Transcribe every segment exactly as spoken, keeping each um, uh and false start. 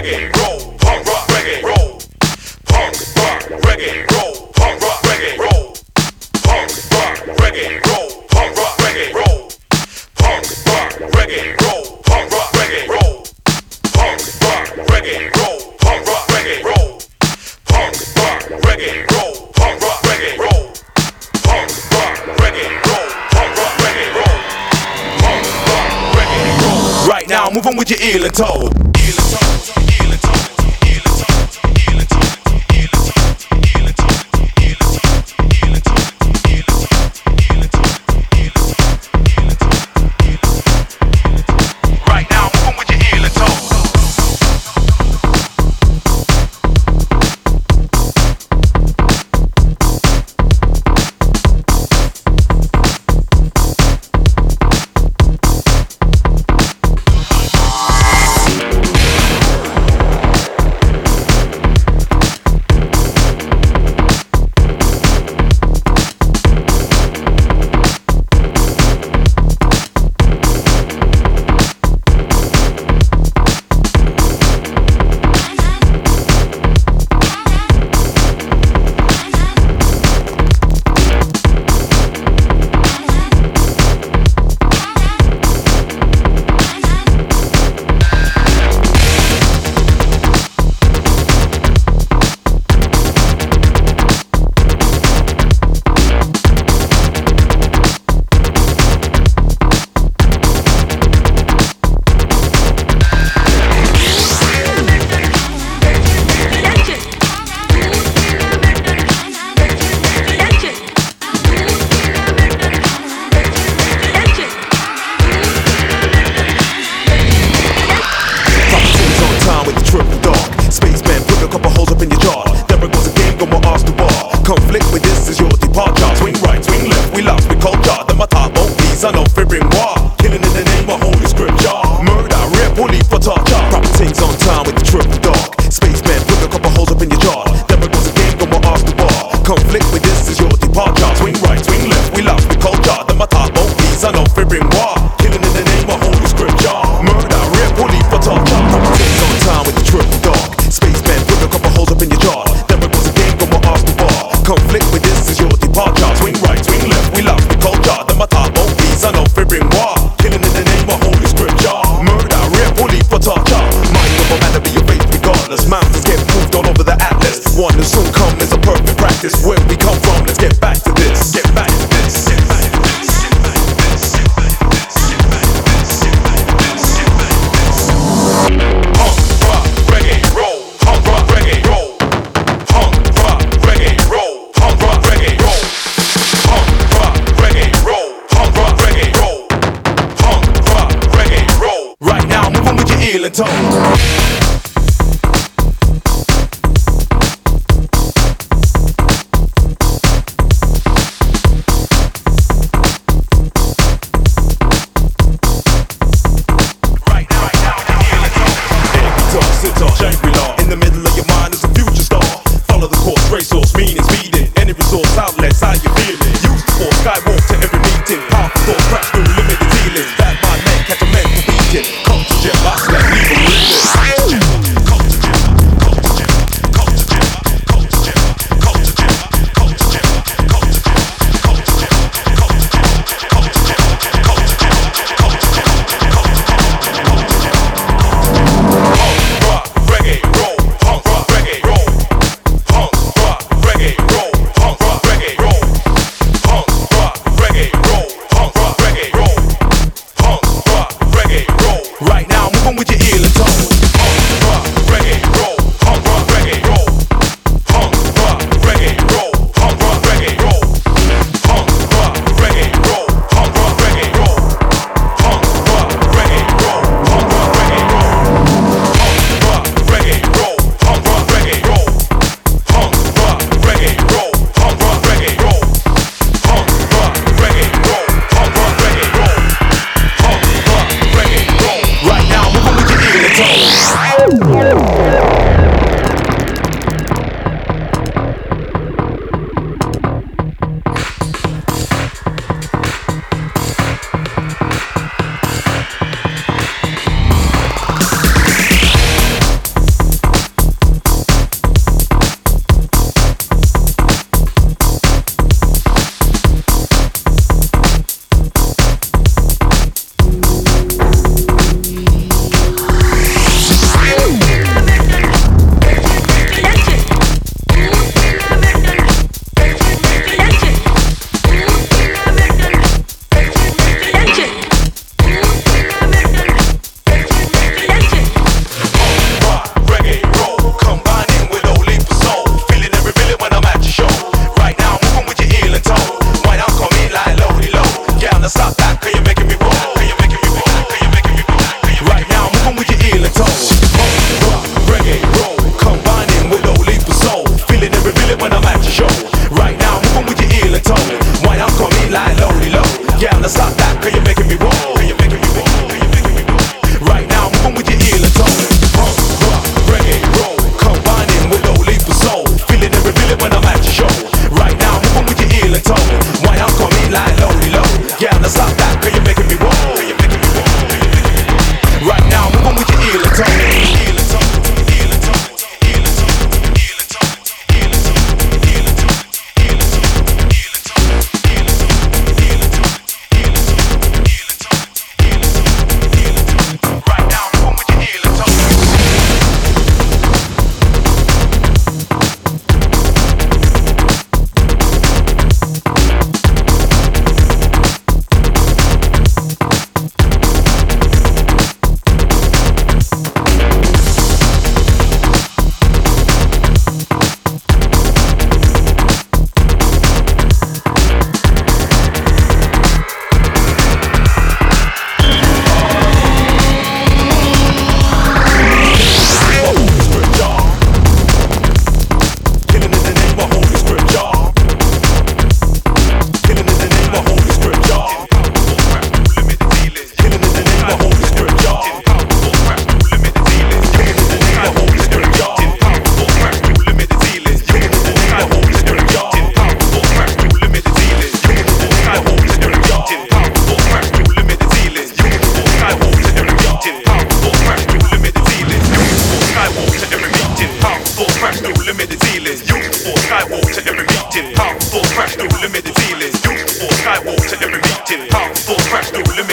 reggae, roll, punk rock, reggae, roll, punk rock, reggae, roll, punk rock, reggae, roll, punk rock, reggae, roll, punk rock, reggae, roll, punk rock, reggae, roll, punk rock, reggae, roll, punk rock, reggae, roll, punk rock, reggae, roll, punk rock, reggae, roll, punk rock, reggae, roll, punk rock, reggae, roll, punk rock, reggae, roll, punk rock, reggae, roll. Right now, move on with your eel and toe.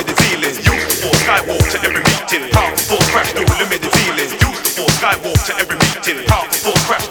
limited feelings. Youth for skywalk to every meeting. Power for crash through limited feelings. Youth for skywalk to every meeting. Power for crash